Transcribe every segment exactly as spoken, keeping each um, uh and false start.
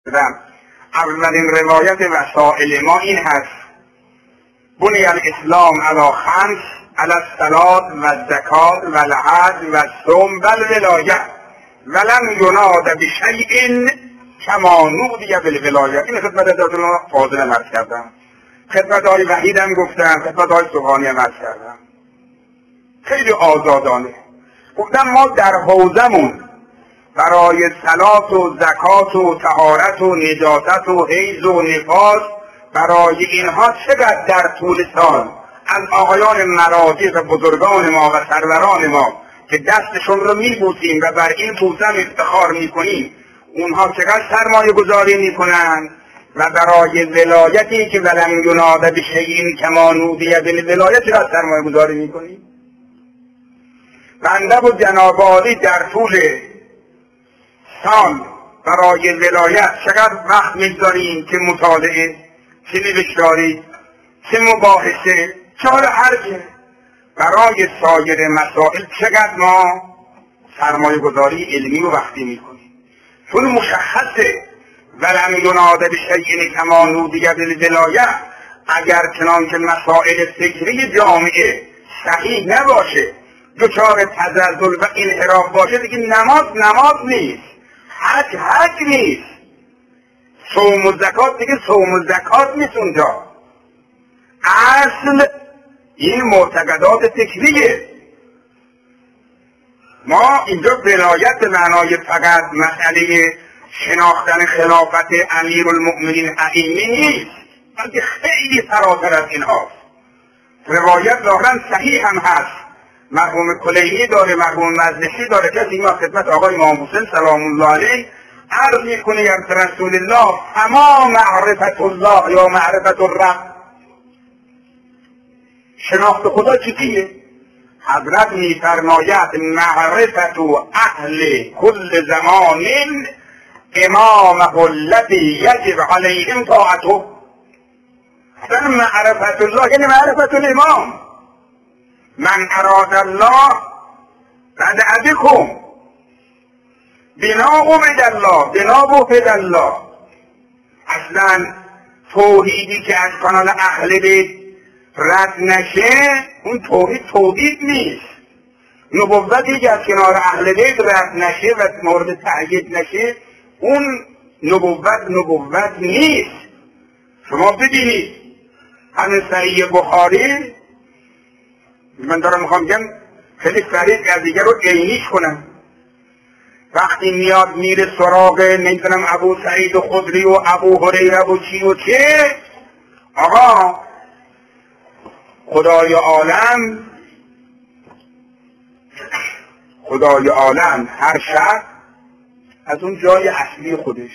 اولین روایت وسائل ما این هست: بنی الاسلام علی خمس علی الصلاة و الزکات و الحج و الصوم و الولایه ولم یناد بشیء کما نودی بالولایه. این خدمت حضرت فاضل عرض کردم، خدمت های وحیدم گفتم، خدمت های سبحانی هم عرض کردم، خیلی آزادانه گفتم. ما در حوزمون برای صلات و زکات و طهارت و نجاست و حیض و نفاس، برای اینها چقدر در طول سال از آقایان مراجع و بزرگان ما و سروران ما که دستشون رو میبوسیم و بر این بوسم افتخار میکنیم، اونها چقدر سرمایه گذاری میکنن و برای ولایتی که ولم یناد بشیء کما نودی بالولایه چقدر سرمایه گذاری میکنیم. بنده و جناب عالی در طول سال برای ولایت چقدر وقت میگذاریم که مطالعه، چه نوشتاری، چه مباحثه، چه هر چه. برای سایر مسائل چقدر ما سرمایه گذاری علمی و وقتی میکنیم، چون مشخصه ولم یناد بشیء کما نودی بالولایه. اگر چنانکه مسائل فکری جامعه صحیح نباشه، دچار تزلزل و انحراف باشه، دیگه نماز نماز نیست، حج حج نیست، صوم و زکات دیگه صوم و زکات نیست. اونجا اصل این معتقدات فکریه. ما اینجا ولایت به معنای فقط مسئله شناختن خلافت امیرالمؤمنین ائمه نیست، بلکه خیلی فراتر از این هاست. روایت ظاهرا صحیح هم هست، مرحوم کلینی داره، مرحوم مزدحی داره، کسی ما خدمت آقای امام حسین سلام الله علیه عرض میکنه یا رسول الله اما معرفت الله یا معرفت الرب، شناخت خدا چیه؟ حضرت میفرماید معرفت اهل کل زمان امامه الذی یجب علیهم طاعته. در معرفت الله یعنی معرفت الامام. من اراد الله بدأ بکم بنا عبد الله بنا بوفد الله. اصلا توحیدی که از کانال اهل بیت رد نشه اون توحید توحید نیست. نبوتی که از کنار اهل بیت رد نشه و مورد تأیید نشه اون نبوت نبوت نیست. شما ببینید همین صحیح بخاری، من دارم میخوام بگم خیلی سریع از دیگر رو عینیش کنم. وقتی میاد میره سراغ نمیدونم ابو سعید خدری و ابو هریره و چی و چه، آقا خدای عالم خدای عالم هر شب از اون جای اصلی خودش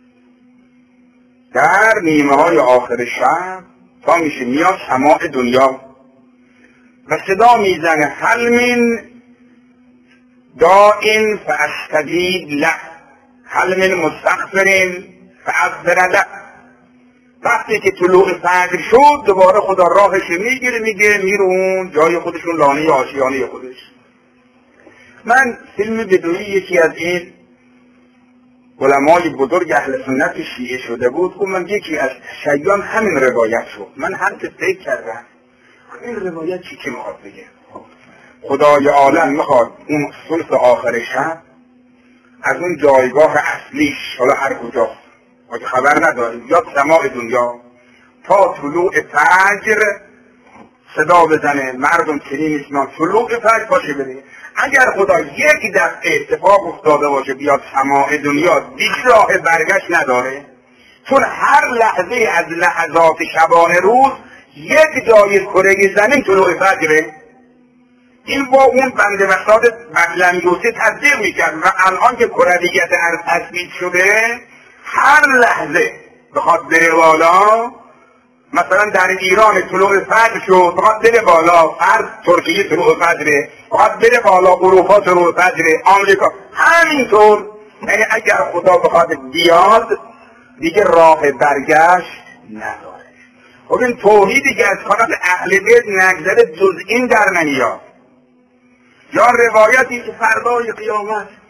در نیمه های آخر شب تا میشه میاد سماع دنیا و صدا میزنه هل من دائن فاستجیب له هل من مستغفر فاغفر له. وقتی که طلوع فجر شد دوباره خدا راهش میگیره میگه میره اون جای خودشون، لانه آشیانه خودش. من فیلم بدوی یکی از این علمای بزرگ اهل سنت شیعه شده بود، خب من یکی از شیعان همین روایت شد. من هم که فکر کردم این روایت چی که میخواد بگه؟ خدای عالم میخواد اون ثلث آخر شب از اون جایگاه اصلیش، حالا هر کجا ما که خبر نداریم، یا سماع دنیا، تا طلوع فجر صدا بزنه مردم چنین اسمان طلوع فجر باشه بره. اگر خدا یک دفعه اتفاق افتاده باشه بیاد سماع دنیا، دیگه راه برگشت نداره، چون هر لحظه از لحظات شبانه روز یک جای کره زمین طلوع فجره. این با اون بنده وساد بطلمیوسی تصدیق میکرد و الان که کرویت ارض تثبیت شده هر لحظه بخواد بره بالا، مثلا در ایران طلوع فجر شد بخواد بره بالا، هر ترکیه طلوع فجره، بخواد بره بالا اروپا طلوع فجره، آمریکا همینطور. یعنی اگر خدا بخواد بیاد دیگه راه برگشت نداره. خب این توحیدی که از کانال اهل بیت نگذره جز این در نمیاد. یا روایتی که فردای قیامت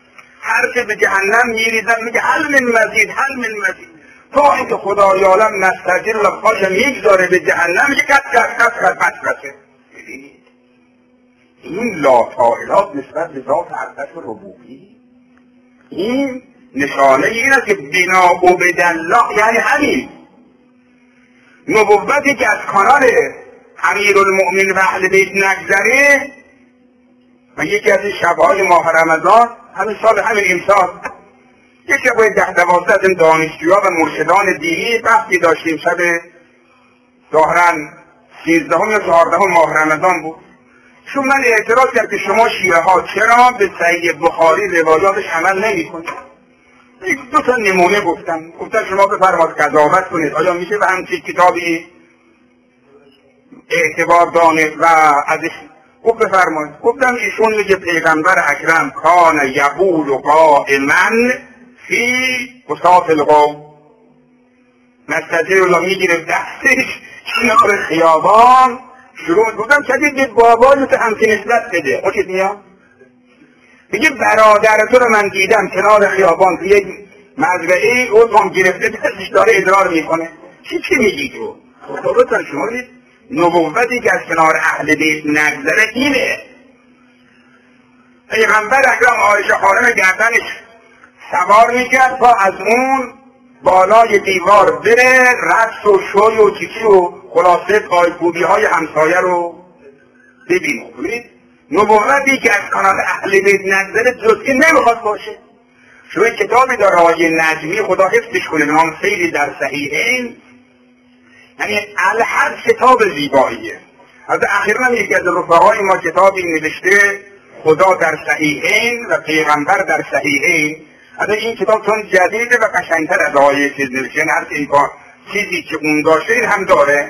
هر که به جهنم میریزن میگه هل من مزید هل من مزید، تا اینکه خدای عالم نستجیل و پاش میگذاره به جهنم میگه کس کس کس کس کس کس. ببینید این لاتائلات نسبت به ذات اقدس ربوبی، این نشانه این است که بنا عبدالله یعنی همین نبوتی که از کانال امیرالمؤمنین و اهل بیت نگذره. و یکی از شبهای ماه رمضان همین سال همین امسال یک شب ده دوازده از این دانشجوها و مرشدان دینی بحثی داشتیم، شب ظاهراً سیزدهم یا چهاردهم ماه رمضان بود. چون من اعتراض کرد که شما شیعه ها چرا به صحیح بخاری روایاتش عمل نمی کنید؟ یک دو تا نمونه گفتم گفتم شما بفرمایید قضاوت کنید آیا میشه به همچین کتابی اعتبار دانست و ازش گفت بفرمایید. گفتم ایشون میگه پیغمبر اکرم کان یقول قائما فی وساط القوم، نستجیر الله میگیره دستش کنار خیابان شروع بودم کدید به بابایت همچین نسبت بده. خوشت میاد؟ میگه برادر تو رو من دیدم کنار خیابان تو یک مزرعه او هم گرفته دستش داره ادرار میکنه. چی چی میگی تو؟ خودتان شما دید نبوتی که از کنار اهل بیت نگذره اینه. پیغمبر اکرم عایشه خانم گردنش سوار میکرد تا از اون بالای دیوار بره رقص و شوی و چیچی و خلاصه پایکوبی های همسایه رو ببینید. نبوتی که از کانال اهل بیت نگذره جزئی نمیخواد باشه. شما کتابی داره آقای نجمی خدا حفظش کنه نام سیری در صحیحین، یعنی الحد کتاب زیباییه. از اخیراً یکی از رفقای ما کتابی نوشته خدا در صحیحین و پیغمبر در صحیحین. از این کتاب چون جدیده و قشنگتر از آقای چیز نوشته، هر چیزی که اون داشته این هم داره.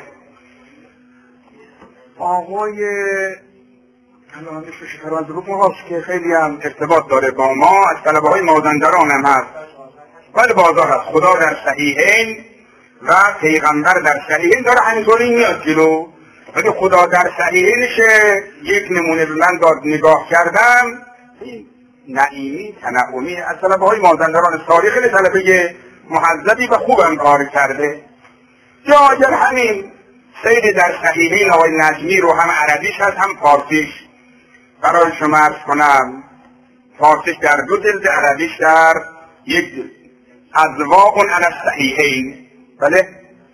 آقای الان اسمش فرانزروف هاست که خیلی هم ارتباط داره با ما، از طلبه های مازندران هم هست. ولی بازار هست خدا در صحیحین و پیغمبر در صحیحین داره همینطوری میاد جلو. ولی خدا در صحیحینش یک نمونه به من داد نگاه کردم، نعیمی تنعمی از طلبه های مازندران ساری، خیلی طلبه محذبی و خوبم کار کرده. یا اگر همین سید در صحیحین آقای نجمی رو هم عربیش هست هم فارسیش برای شما عرض کنم. فارسیش در دو جلد، عربیش در یک جلد. اضواء علی الصحیحین. بله؟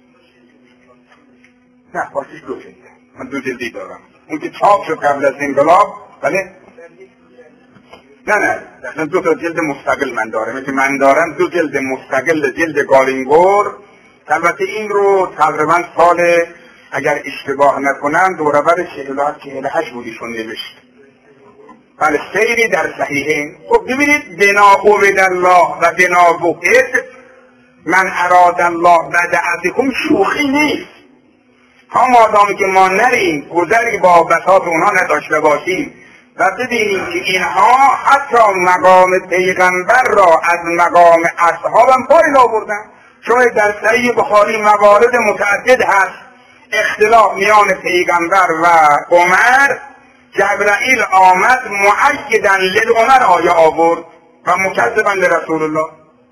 نه فارسیش دو جلده، من دو جلدی دارم. اون که چاپ شد قبل از انقلاب. بله؟ نه نه اصلا دو تا جلد مستقل من دارم. مثل من دارم دو جلد مستقل، جلد گالینگور. البته این رو تقریبا سال اگر اشتباه نکنم دورور چهل و هشت بودیشون نوشت. بله سیری در صحیحین. خب ببینید بنا عبدالله و بنا بقید من اراد الله بعد عزیکم شوخی نیست. تا مادامی که ما نریم گذری با بساط اونها نداشته باشیم و ببینیم که اینها حتی مقام پیغمبر را از مقام اصحابم پایین آوردن. چون در صحیح بخاری موارد متعدد هست اختلاف میان پیغمبر و عمر. جبرائیل آمد مؤیداً لعمر آیه آورد و مکذباً لرسول الله.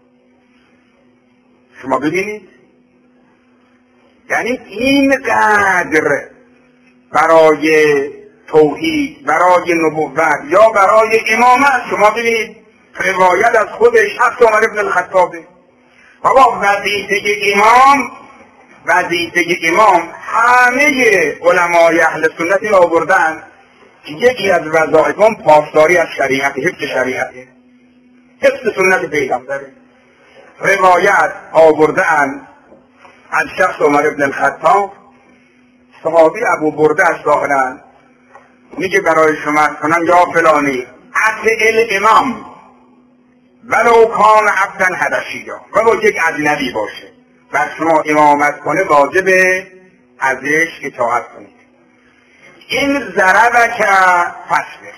شما ببینید یعنی اینقدر برای توحید، برای نبوت یا برای امامت. شما ببینید روایت از خودش حتی عمر ابن الخطاب بابا وظیفه امام وظیفه امام همه علمای اهل سنتی آوردن که یکی از وظایف اون پاسداری از شریعت، حفظ شریعته، حفظ سنت پیغمبره. روایت آوردن از شخص عمر ابن الخطاب، صحابی ابو برده از ظاهرا میگه برای شما کنم یا فلانی اطع الامام ولو کان عبدا حبشیا، ولو یک اجنبی باشه بر شما امامت کنه واجبه ازش اطاعت کنید. این ضربک فاصبر،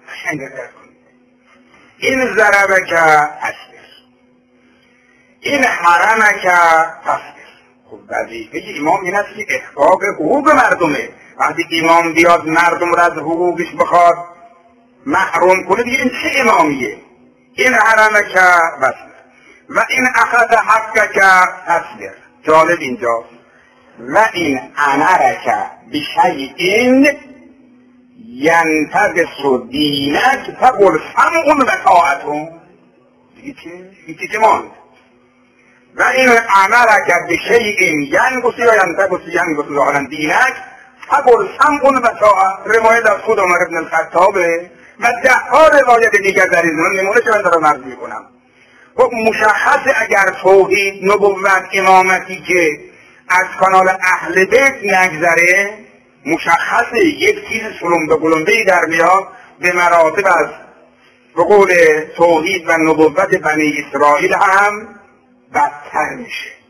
این ضربک فاصبر، این حرمک فاصبر. خب وظیفه امام این است که احقاق حقوق مردمه. وقتی امام بیاد مردم را از حقوقش بخواد محروم کنه دیگه این چه امامیه؟ این حرمک بسر و این اخذ حقک فاصبر. جالب اینجاست و این امرک بشیء ینتقص دینک فقل سمع و طاعت. دیگه چه ماند؟ و این امرک بشیء ینقص یا ینتقص ینقص ظاهرا دینک فقل سمع و طاعت. روایت از خود عمر بن الخطابه و ده ها روایت دیگر در این زمان، نمونه که من دارم عرض میکنم. خب مشخصه اگر توحید، نبوت، امامتی که از کانال اهل بیت نگذره، مشخصه یک چیز سلمبه گلمبه‌ای در میاد به مراتب از به قول توحید و نبوت بنی اسرائیل هم بدتر میشه.